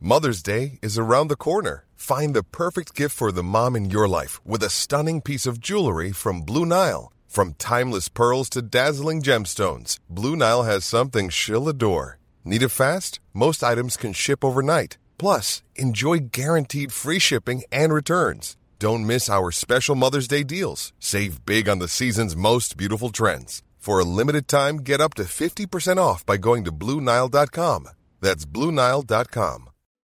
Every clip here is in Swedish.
Mother's Day is around the corner. Find the perfect gift for the mom in your life with a stunning piece of jewelry from Blue Nile. From timeless pearls to dazzling gemstones, Blue Nile has something she'll adore. Need it fast? Most items can ship overnight. Plus, enjoy guaranteed free shipping and returns. Don't miss our special Mother's Day deals. Save big on the season's most beautiful trends. For a limited time, get up to 50% off by going to BlueNile.com. That's BlueNile.com.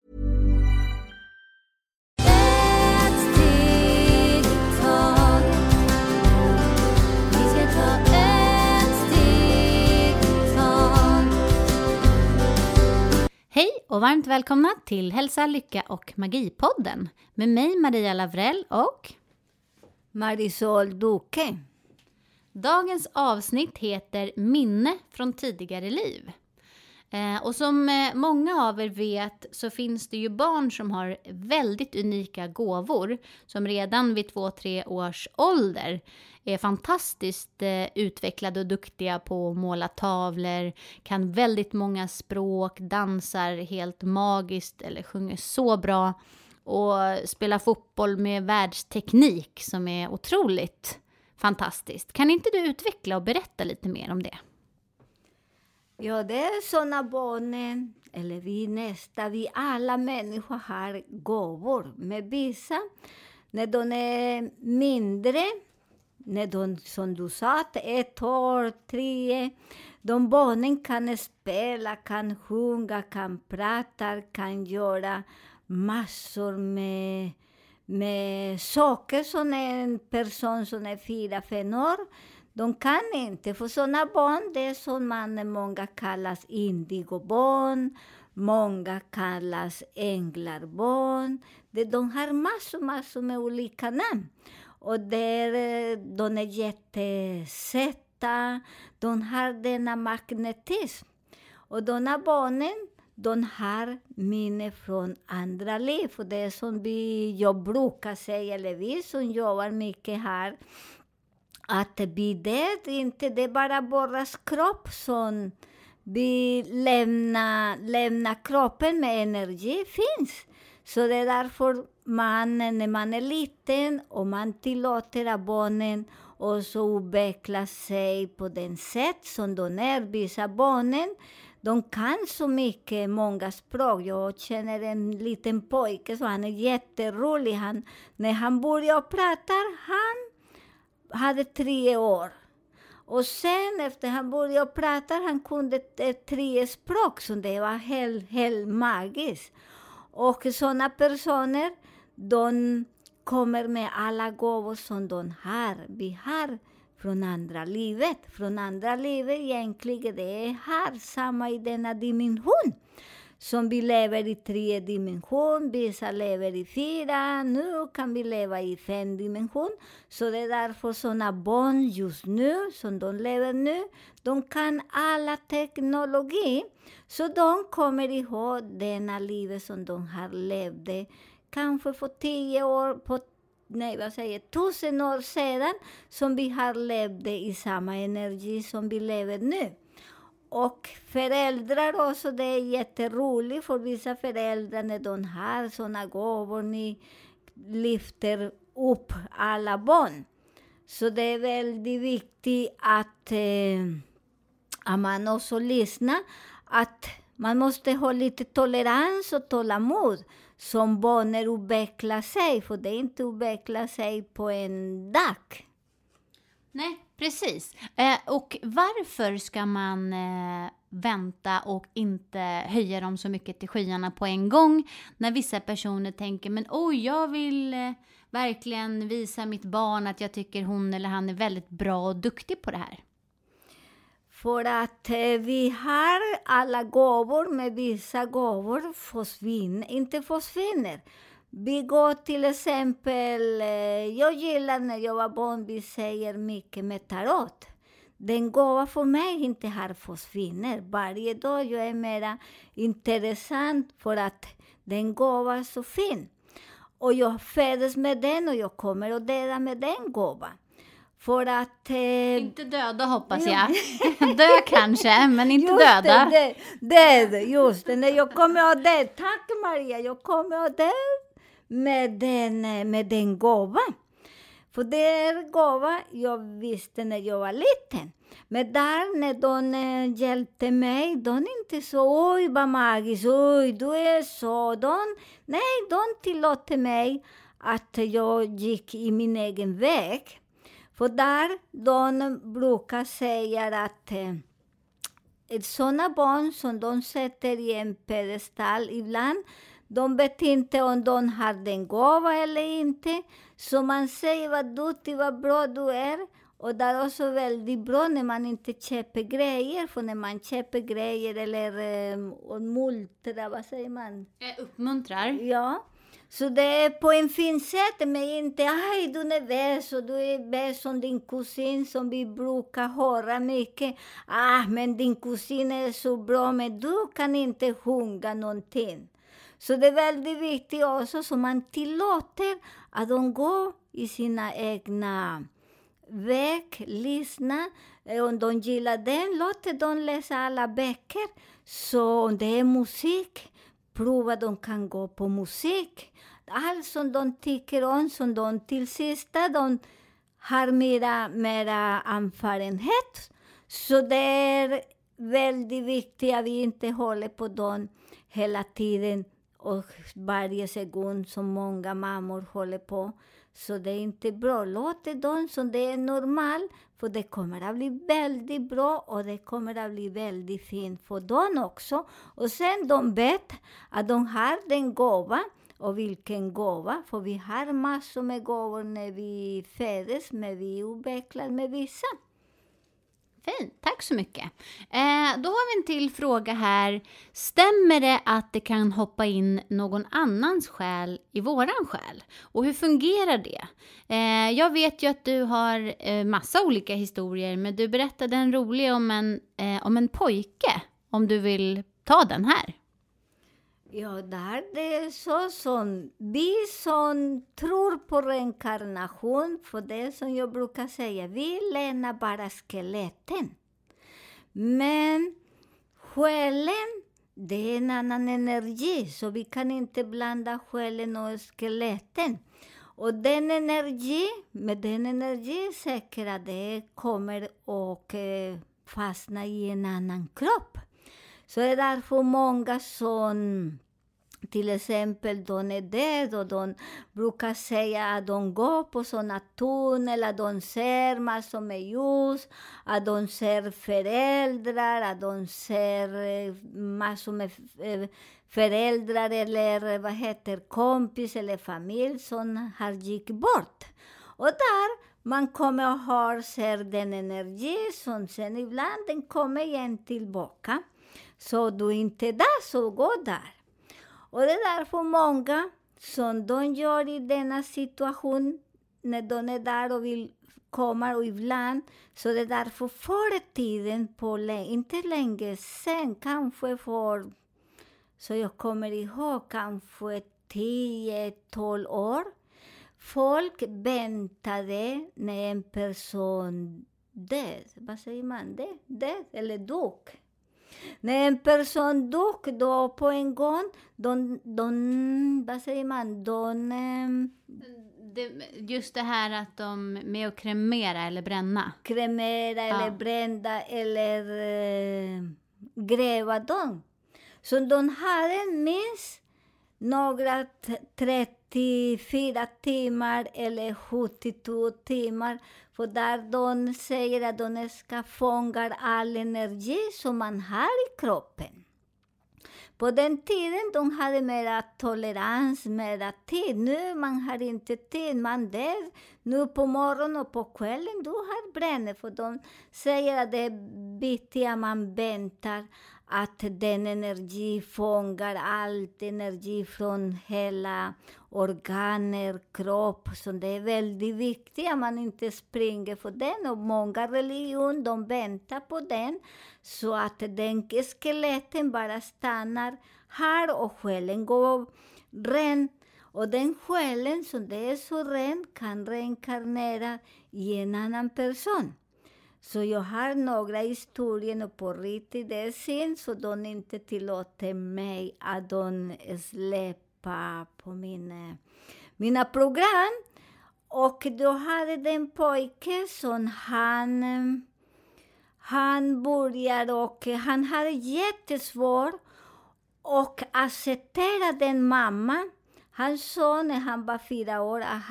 Hej och varmt välkomna till Hälsa, Lycka och Magipodden med mig Maria Lavrell och Marisol Duque. Dagens avsnitt heter Minne från tidigare liv. Och som många av er vet så finns det ju barn som har väldigt unika gåvor som redan vid 2-3 års ålder är fantastiskt utvecklade och duktiga på att måla tavlor, kan väldigt många språk, dansar helt magiskt eller sjunger så bra och spelar fotboll med världsteknik som är otroligt fantastiskt. Kan inte du utveckla och berätta lite mer om det? Ja, det är sådana barnen, eller vi alla människor har gåvor. Med vissa, när de är mindre, när de, som du sa, 1 år, 3, de barnen kan spela, kan sjunga, kan prata, kan göra massor med saker som en person som är 4-5 år. De kan inte, för sådana barn, det är som många kallas indigobarn, många kallas änglarbarn. De har massor med olika namn. Och de är jättesätta, de har denna magnetism. Och de här barnen, de har minne från andra liv. Och det är som jag brukar säga, eller vi som jobbar mycket här, att vi det inte det är bara våras kropp som vi lämnar kroppen med energi finns. Så det är därför när man är liten och man tillåter att barnen och så utveckla sig på den sätt som de är. Vissa barnen, de kan så mycket, många språk. Jag känner en liten pojke, så han är jätterolig. När han börjar prata, han hade 3 år. Och sen efter han började prata, han kunde 3 språk, så det var helt magiskt. Och sådana personer, de kommer med alla gåvor som de har. Vi har från andra livet. Från andra livet egentligen, det är här samma i denna dimension. Som vi lever i 3 dimension, vissa lever i 4, nu kan vi leva i 5 dimension. Så det är därför sådana barn just nu, som de lever nu, de kan alla teknologi. Så de kommer ihåg denna livet som de har levt, kanske för 10 år, 1000 år sedan, som vi har levt i samma energi som vi lever nu. Och föräldrar också, det är jätteroligt för vissa föräldrar när de har sådana gåvor, ni lyfter upp alla barn. Så det är väldigt viktigt att man också lyssnar, att man måste ha lite tolerans och tålamod som barnen utvecklar sig, för det inte utvecklar sig på en dag. Nej, precis. Och varför ska man vänta och inte höja dem så mycket till skyarna på en gång? När vissa personer tänker, men jag vill verkligen visa mitt barn att jag tycker hon eller han är väldigt bra och duktig på det här. För att vi har alla gåvor, med vissa gåvor inte försvinner. Vi går till exempel, jag gillar när jag var barn, vi säger mycket med tarot. Den gåva för mig inte har försvinner. Varje dag jag är mer intressant för att den gåva är så fin. Och jag föds med den och jag kommer att dela med den gåvan. För att... Inte döda hoppas jag. Dö kanske, men inte just döda. Just det. Jag kommer att dö. Tack Maria, jag kommer att dö med den gåva. För det är gåva jag visste när jag var liten. Men där när de hjälpte mig, de inte så, oj vad magiskt, oj du är så. De tillåter mig att jag gick i min egen väg. För där de brukar säga att sådana barn som de sätter i en pedestal ibland, de vet inte om de har den gåva eller inte. Så man säger vad duktig, vad bra du är. Och det är också väldigt bra när man inte köper grejer. För när man köper grejer eller multrar, vad säger man? Uppmuntrar. Ja. Så det är på en fin sätt, men inte aj du är nervös och du är bäst som din kusin som vi brukar höra mycket. Men din kusin är så bra, men du kan inte sjunga någonting. Så det är väldigt viktigt också så man tillåter att de går i sina egna väg, lyssna. Om de gillar den, låter de läsa alla böcker. Så om det är musik, prova de kan gå på musik. Allt som de tycker om, som de till sista, de har mera erfarenhet. Så det är väldigt viktigt att vi inte håller på dem hela tiden och varje sekund som många mammor håller på. Så det är inte bra. Låt dem som det är normalt, för det kommer att bli väldigt bra och det kommer att bli väldigt fint för dem också. Och sen de vet att de har den gåva. Och vilken gåva, för vi har massor med gåvor när vi föds, men vi utvecklar med vissa. Fint, tack så mycket. Då har vi en till fråga här. Stämmer det att det kan hoppa in någon annans själ i våran själ? Och hur fungerar det? Jag vet ju att du har massa olika historier, men du berättade en rolig om en pojke. Om du vill ta den här. Ja, där det är så som vi som tror på reinkarnation, för det som jag brukar säga, vi lämnar bara skeletten. Men själen, det är en annan energi, så vi kan inte blanda själen och skeletten. Och den energi, med den energi säkert att det kommer och fastna i en annan kropp. Så är därför många som till exempel de är döda och de brukar säga att de går på sådana tunnel, att de ser massor med ljus, att de ser föräldrar, att de ser massor med föräldrar eller kompis eller familj som har gick bort. Och där man kommer och ser den energi som sen ibland den kommer igen tillbaka. Så du inte är där, så gå där. Och det är därför många som de gör i denna situation, när de är där och vill komma och ibland, så det är därför förr i tiden, inte länge sen, kanske så jag kommer ihåg, kanske 10-12 år, folk väntade när en person död, vad säger man det? Död eller dog. När en person dog då på en gång, vad säger man? Just det här att de med att kremera eller bränna. Eller brända eller gräva dem. Så de hade minst några 34 timmar eller 72 timmar. För där de säger att de ska fånga all energi som man har i kroppen. På den tiden de hade mera tolerans, mera tid. Nu man har inte tid, man där. Nu på morgonen och på kvällen du har bränner. För de säger att det är viktigt att man väntar att den energi fångar allt energi från hela organer, kropp. Så det är väldigt viktigt att man inte springer för den. Och många religioner, de väntar på den. Så att den skeletten bara stannar här och själen går ren. Och den själen som det är så ren kan reinkarnera i en annan person. Så jag har några historier och på riktigt det är synd så de inte tillåter mig att de släppa på mina program. Och då hade den pojke som han började och han hade jättesvårt att acceptera den mamma. Han sa när han var 4 år att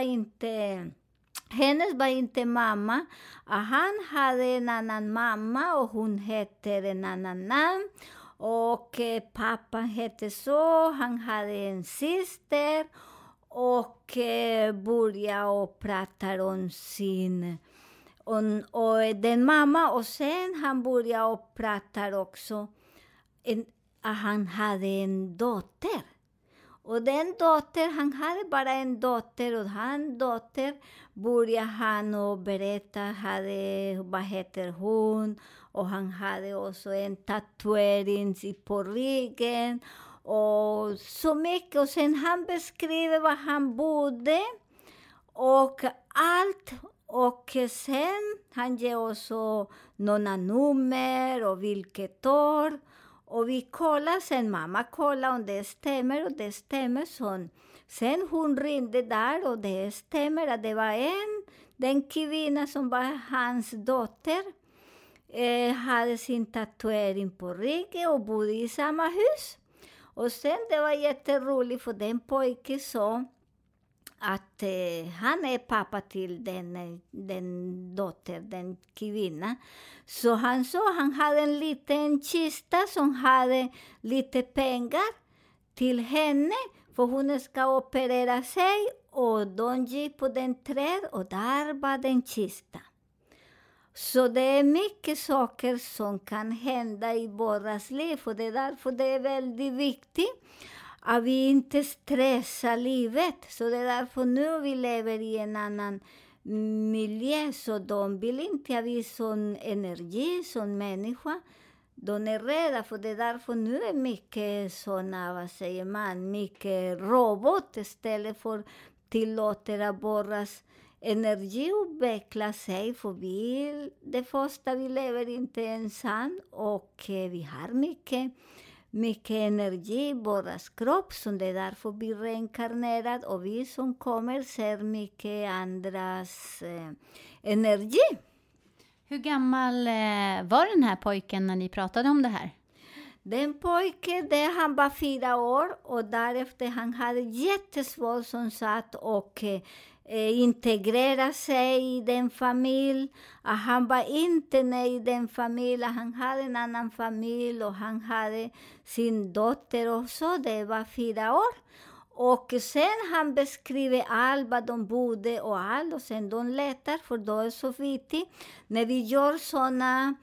hennes var inte mamma. Att han hade en annan mamma och hon hette en annan namn. Och pappan hette så, han hade en syster. Och började och prata om och den mamma. Och sen han började och prata också att han hade en dotter. Och den dotter, han hade bara en dotter och hans dotter började han och berätta vad heter hon. Och han hade också en tatuering på ryggen. Och så mycket. Och sen han beskriver var han bodde. Och allt. Och sen han ger också några nummer och vilket år. Och vi kollar sen, mamma kollar om det stämmer och det stämmer så. Sen hon ringde där och det stämmer att det var den kvinna som var hans dotter. Hade sin tatuering på ryggen och bodde i samma hus. Och sen det var jätteroligt för den pojken sa att han är pappa till den dotter, den kvinna. Så han sa han hade en liten kista som hade lite pengar till henne. För hon ska operera sig och de gick på den träd och där var den kista. Så det är mycket saker som kan hända i våras liv. Och det är därför det är väldigt viktigt att vi inte stressar livet. Så det är därför nu vi lever i en annan miljö. Så de vill inte att vi som energi, som människa. De är rädda för det är därför nu är mycket sådana, vad säger man, mycket robot istället för tillåter att våras energi utveckla sig. För det första vi lever inte ensam och vi har mycket energi i våras kropp. Så det är därför vi reinkarnerar och vi som kommer ser mycket andras energi. Hur gammal var den här pojken när ni pratade om det här? Den pojken, han var 4 år och därefter han hade jättesvårt som sagt och integrera sig i den familj. Han var inte nöjd i den familjen. Han hade en annan familj och han hade sin dotter också. Det var 4 år. Och sen han beskriver allt vad de bodde och allt. Och sen de letar för då är så viktigt. När vi gör sådana,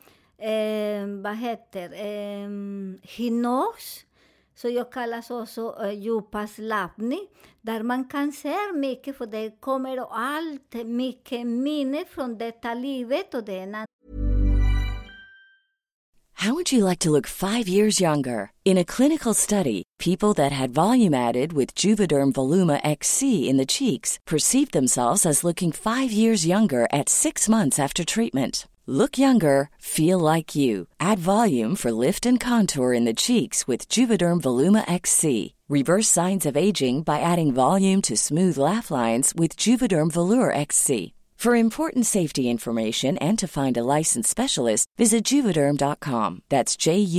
hypnos. Så jag kallas också djupaslappning. Där man kan se mycket för det kommer allt mycket minne från detta livet och det är. How would you like to look 5 years younger? In a clinical study, people that had volume added with Juvederm Voluma XC in the cheeks perceived themselves as looking 5 years younger at 6 months after treatment. Look younger, feel like you. Add volume for lift and contour in the cheeks with Juvederm Voluma XC. Reverse signs of aging by adding volume to smooth laugh lines with Juvederm Volure XC. For important safety information and to find a licensed specialist, visit Juvederm.com. That's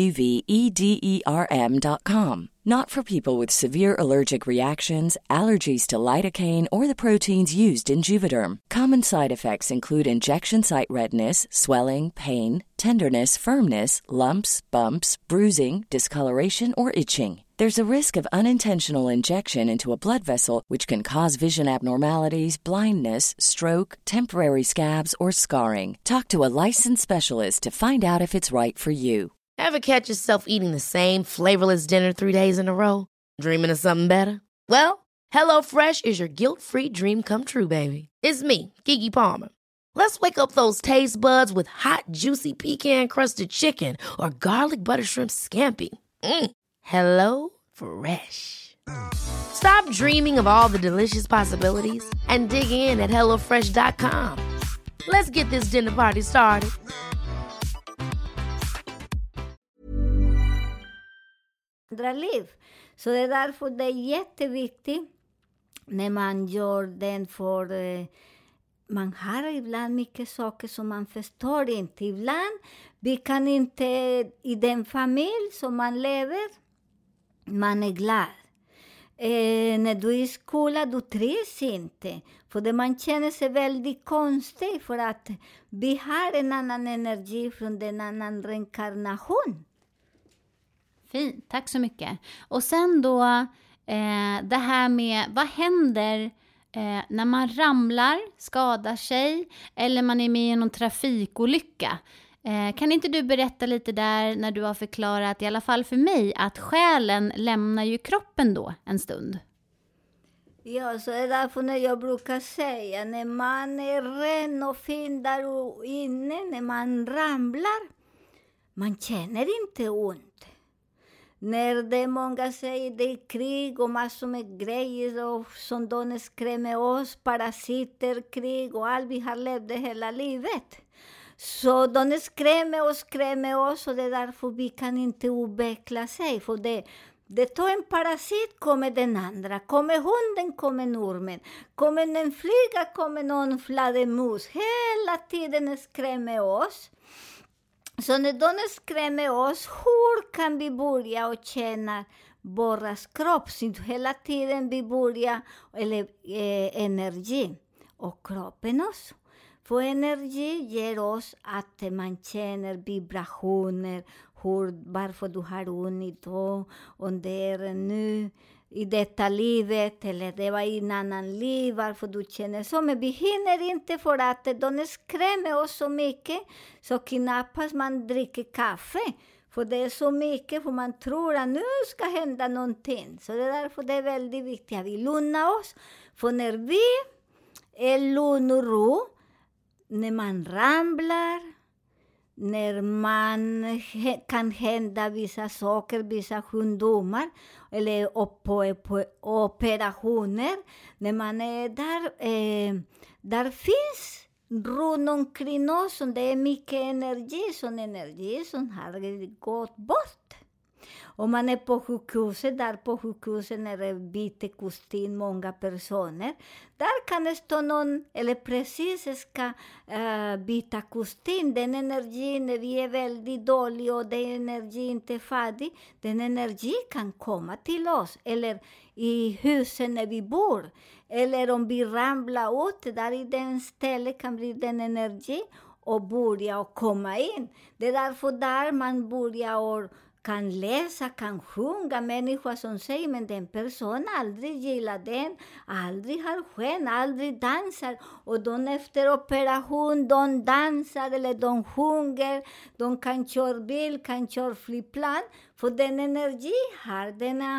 JUVEDERM.com. Not for people with severe allergic reactions, allergies to lidocaine, or the proteins used in Juvederm. Common side effects include injection site redness, swelling, pain, tenderness, firmness, lumps, bumps, bruising, discoloration, or itching. There's a risk of unintentional injection into a blood vessel, which can cause vision abnormalities, blindness, stroke, temporary scabs, or scarring. Talk to a licensed specialist to find out if it's right for you. Ever catch yourself eating the same flavorless dinner 3 days in a row? Dreaming of something better? Well, HelloFresh is your guilt-free dream come true, baby. It's me, Keke Palmer. Let's wake up those taste buds with hot, juicy pecan-crusted chicken or garlic butter shrimp scampi. Hello Fresh. Stop dreaming of all the delicious possibilities and dig in at HelloFresh.com. Let's get this dinner party started. Andra liv. Så det är därför det är jätteviktigt när man gör den för... man har ibland mycket saker som man förstår inte. Ibland vi kan inte i den familj som man lever, man är glad. När du är i skolan, du trivs inte. För det man känner sig väldigt konstig för att vi har en annan energi från en annan reinkarnation. Fint, tack så mycket. Och sen då det här med vad händer när man ramlar, skadar sig eller man är med i någon trafikolycka. Kan inte du berätta lite där när du har förklarat, i alla fall för mig, att själen lämnar ju kroppen då en stund? Ja, så är därför när jag brukar säga, när man är ren och fin där inne, när man ramlar, man känner inte ont. När det många säger det är krig och massor med grejer och som de skrämmer oss, parasiter, krig och allt vi har levt det hela livet. Så de skrämmer oss och det är därför vi kan inte utveckla sig. För det tar en parasit, kommer den andra. Kommer hunden, kommer ormen. Kommer en flyga, kommer någon fladdermus. Hela tiden skrämmer oss. Så när de skrämmer oss, hur kan vi börja och känna våras kropp? Hela tiden vi börjar, eller energi och kroppen också. För energi ger oss att man känner vibrationer, varför du har ont idag, om det är nu i detta livet, eller det var i en annan liv, varför du känner så. Men vi hinner inte för att de skrämmer oss så mycket, så knappast man dricker kaffe. För det är så mycket, för man tror att nu ska hända någonting. Så det är därför det är väldigt viktigt att vi lugnar oss. För när vi är lugn och ro, när man ramlar, när man kan hända vissa saker, vissa sjukdomar eller på operationer, när man är där finns runt omkring oss, och det är mycket energi som har gått bort. Om man är på sjukhuset, när det byter kostym många personer, där kan det stå någon, eller precis ska byta kostym. Den energin, när vi är väldigt dåliga och den energi inte är färdig, den energi kan komma till oss. Eller i husen när vi bor. Eller om vi ramlar ut, där i den stället kan bli den energi och börja och komma in. Det är därför där man börjar och kan läsa, kan sjunga, människor som säger, men den personen aldrig gillar den, aldrig har skön, aldrig dansar. Och de efter operation, de dansar eller de sjunger, de kan köra bil, kan köra flygplan. För den energi har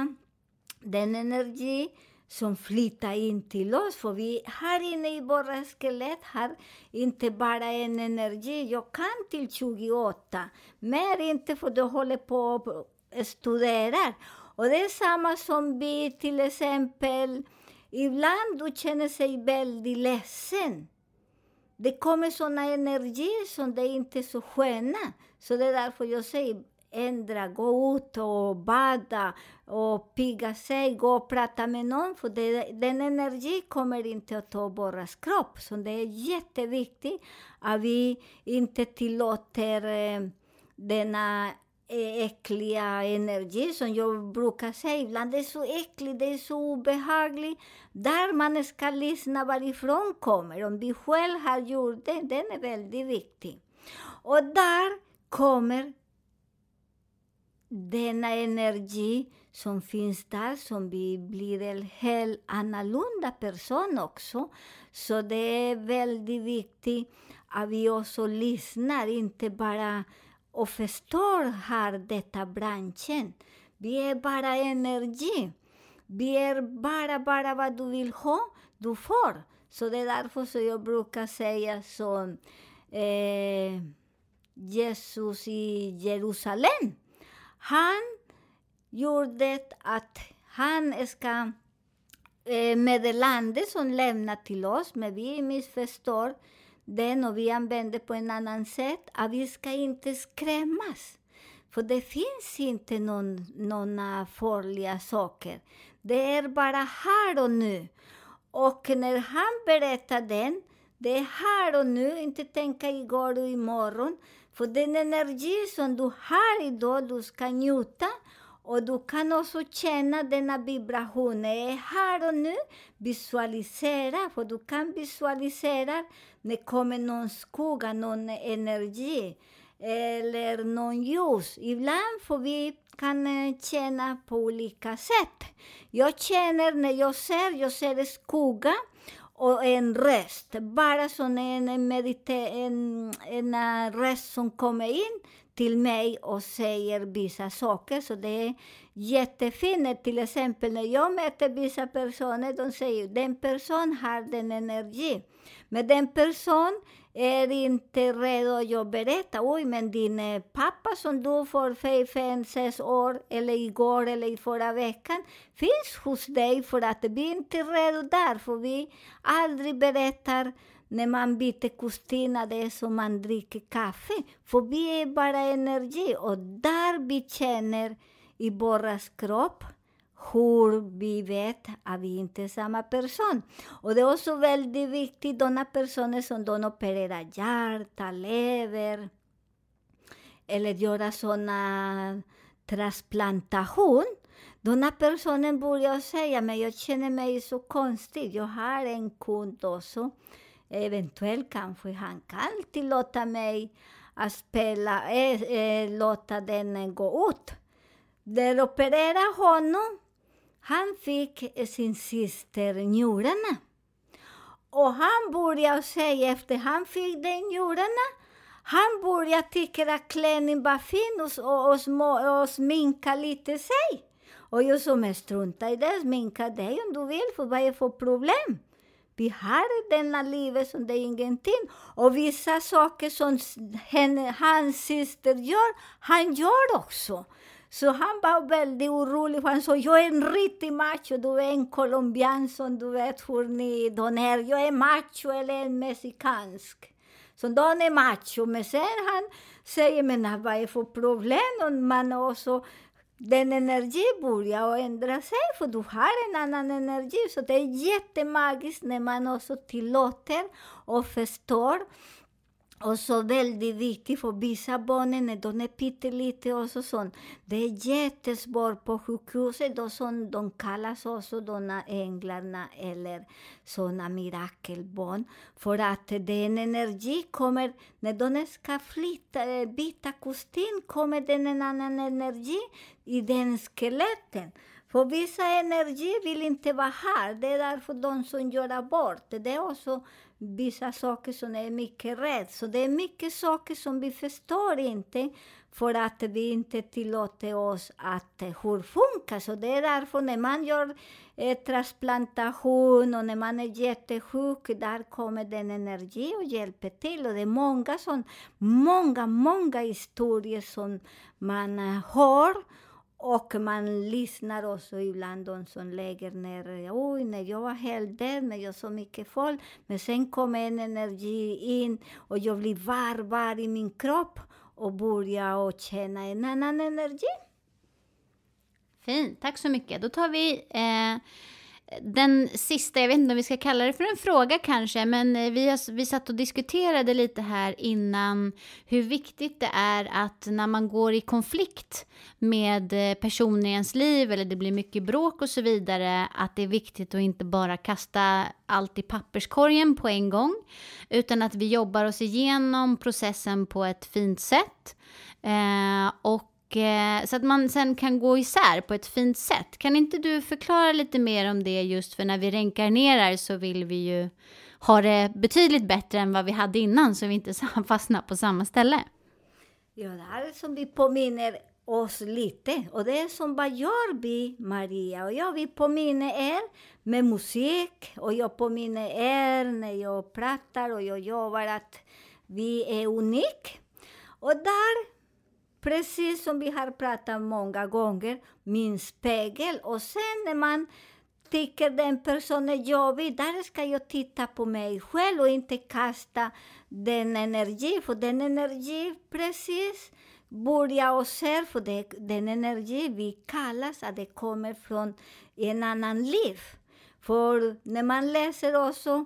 den energi som flyttar in till oss. För vi här inne i våra skelett har inte bara en energi. Jag kan till 28. Men inte, för du håller på att studera. Och det är samma som vi till exempel. Ibland du känner sig väldigt ledsen. Det kommer såna energi som det inte är så sköna. Så det är därför jag säger, ändra, gå ut och bada och pigga sig, gå och prata med någon, för den energi kommer inte att ta våras kropp. Så det är jätteviktigt att vi inte tillåter denna äckliga energi som jag brukar säga. Ibland det är så äckligt, det är så obehagligt. Där man ska lyssna varifrån kommer. Om vi själv har gjort det, den är väldigt viktig. Och där kommer denna energi som finns där, som vi blir en helt annorlunda person också. Så det är väldigt viktigt att vi också lyssnar, inte bara och förstår här detta branschen. Vi är bara energi. Vi är bara vad du vill ha, du får. Så det är därför så jag brukar säga som Jesus i Jerusalem. Han gjorde att han ska meddelande som lämnar till oss, men vi missförstår den och vi använder på en annan sätt, att vi ska inte skrämmas. För det finns inte några farliga saker. Det är bara här och nu. Och när han berättar den, det är här och nu, inte tänka igår och imorgon. För den energi som du har idag, du ska njuta. Och du kan också känna denna vibration. Det är här och nu. Visualisera, för du kan visualisera när det kommer någon skugga, någon energi. Eller någon ljus. Ibland får vi kan känna på olika sätt. Jag känner när jag ser skugga och en röst. Bara som en röst som kommer in till mig och säger vissa saker. Så det är jättefint. Till exempel när jag möter vissa personer, de säger den person har den energi. Men den person är inte redo att berätta. Oj, men din pappa som dog för 5-6 år, eller igår eller i förra veckan, finns hos dig för att vi inte är redo där. För vi aldrig berättar när man byter kostym, det är som man dricker kaffe. För vi är bara energi. Och där vi känner i våras kropp hur vi vet att vi inte är samma person. Och det är också väldigt viktigt, de personer som de opererar hjärta, lever, eller göra sådana transplantation. De personer börjar säga, men jag känner mig så konstig. Jag har en kund också. Eventuellt kanske han kan tillåta mig att spela, låta den gå ut. Där opererar honom. Han fick sin syster njurarna. Och han började säga efter han fick den njurarna. Han började tycka att klänning var fin och sminka lite sig. Och jag som är strunta i det, sminka dig om du vill, för vad är för problem? Vi har denna livet som det är ingenting. Och vissa saker som hans syster gör, han gör också. Så han var väldigt orolig. Han sa, jag är en riktig macho. Du är en colombian som du vet hur ni de är. Jag är macho eller en mexikansk. Så de är macho. Men sen han säger, men vad är för problem? Och man också, den energi börjar ändra sig. För du har en annan energi. Så det är jättemagiskt när man också tillåter och förstår. Och så väldigt viktigt för vissa barnen när de är pyttelite och sånt. Det är jättesvårt på sjukhuset. Då som de kallas också de änglarna eller sådana mirakelbarn. För att den energi kommer, när de ska byta kostym, kommer den en annan energi i den skeletten. För vissa energi vill inte vara här. Det är därför de som gör abort. Det är också vissa saker som är mycket rädd. Så det är mycket saker som vi förstår inte. För att vi inte tillåter oss att hur funkar. Så det är därför när man gör transplantation och när man är jättesjuk. Där kommer den energi och hjälper till. Och det är många historier som man hör. Och man lyssnar också ibland de som lägger ner. Oj, när jag var helt död, men jag så mycket folk. Men sen kommer en energi in och jag blir varm i min kropp. Och börjar och känna en annan energi. Fint, tack så mycket. Då tar vi den sista, jag vet inte om vi ska kalla det för en fråga kanske, men vi satt och diskuterade lite här innan hur viktigt det är att när man går i konflikt med personer i ens liv eller det blir mycket bråk och så vidare, att det är viktigt att inte bara kasta allt i papperskorgen på en gång, utan att vi jobbar oss igenom processen på ett fint sätt så att man sen kan gå isär på ett fint sätt. Kan inte du förklara lite mer om det, just för när vi reinkarnerar så vill vi ju ha det betydligt bättre än vad vi hade innan, så vi inte fastnar på samma ställe. Ja, det här är som vi påminner oss lite. Och det är som vad gör vi, Maria? Och vi påminner er med musik. Och jag påminner er när jag pratar och jag jobbar att vi är unika. Och där, precis som vi har pratat många gånger, min spegel. Och sen när man tycker den personen är jobbig, där ska jag titta på mig själv och inte kasta den energi. För den energi precis börja och se, för den energi vi kallas att det kommer från en annan liv. För när man läser också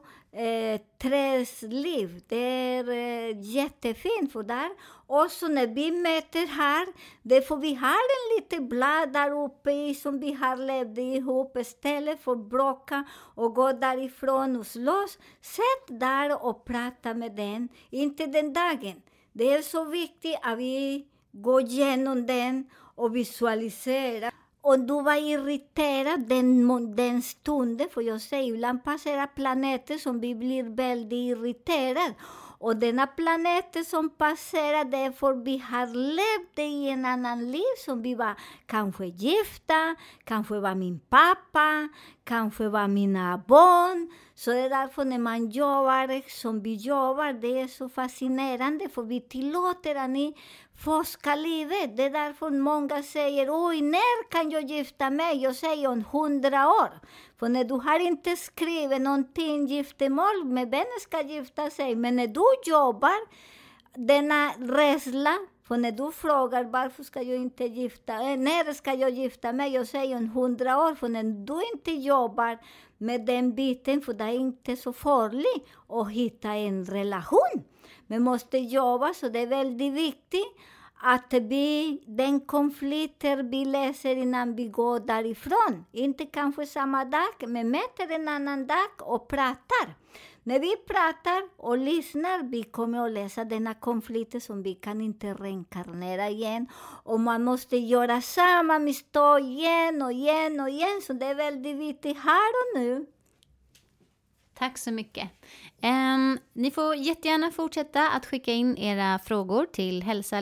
träs liv, det är jättefint för där. Och så när vi mäter här, det får vi ha en liten blad där uppe i som vi har levt ihop istället för att bråka och gå därifrån och slåss. Sätt där och prata med den, inte den dagen. Det är så viktigt att vi går igenom den och visualiserar. Och du var irriterad den stunden, för jag säger ibland passerar planeter som vi blir väldigt irriterade. Och denna planet som passerar, därför vi har levt i en annan liv som vi var kanske gifta, kanske var min pappa, kanske var mina barn. Så det är därför när man jobbar som vi jobbar, det är så fascinerande, för vi tillåter att ni forska livet. Det är därför många säger, oj, när kan jag gifta mig? Jag säger om 100 år. För när du har inte skrivit någonting giftermål, med vem ska gifta sig. Men när du jobbar, denna rädsla, för när du frågar varför ska jag inte när ska jag gifta mig? Jag säger om 100 år, för när du inte jobbar med den biten, för det är inte så farligt att hitta en relation. Men måste jobba, så det är väldigt viktigt att den konflikter vi läser innan vi går därifrån. Inte kanske samma dag, men mäter en annan dag och pratar. När vi pratar och lyssnar, vi kommer att läsa denna konflikter som vi kan inte reinkarnera igen. Och man måste göra samma misstag igen och igen och igen. Så det är väldigt viktigt här och nu. Tack så mycket. Ni får jättegärna fortsätta att skicka in era frågor till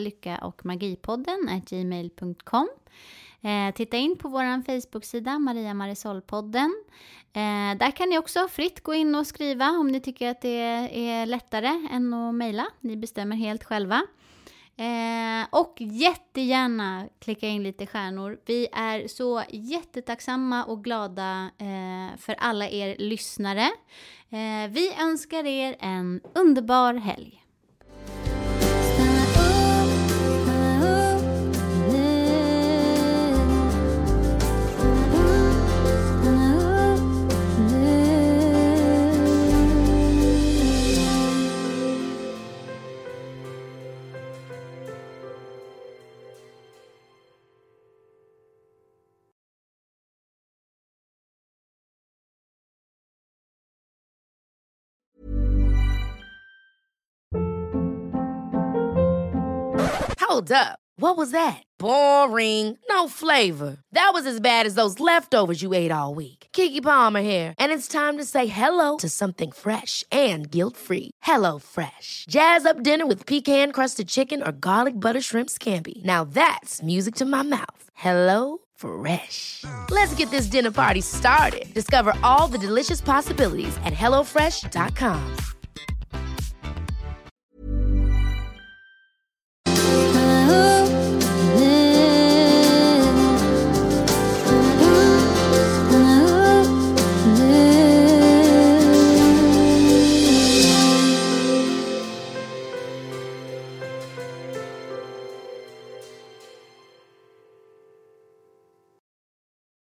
hälsa-lycka-och-magipodden@gmail.com. Titta in på vår Facebook-sida Maria Marisol-podden. Där kan ni också fritt gå in och skriva om ni tycker att det är lättare än att mejla. Ni bestämmer helt själva. Och jättegärna klicka in lite stjärnor. Vi är så jättetacksamma och glada för alla er lyssnare. Vi önskar er en underbar helg. Hold up. What was that? Boring. No flavor. That was as bad as those leftovers you ate all week. Keke Palmer here, and it's time to say hello to something fresh and guilt-free. Hello Fresh. Jazz up dinner with pecan-crusted chicken or garlic butter shrimp scampi. Now that's music to my mouth. Hello Fresh. Let's get this dinner party started. Discover all the delicious possibilities at hellofresh.com.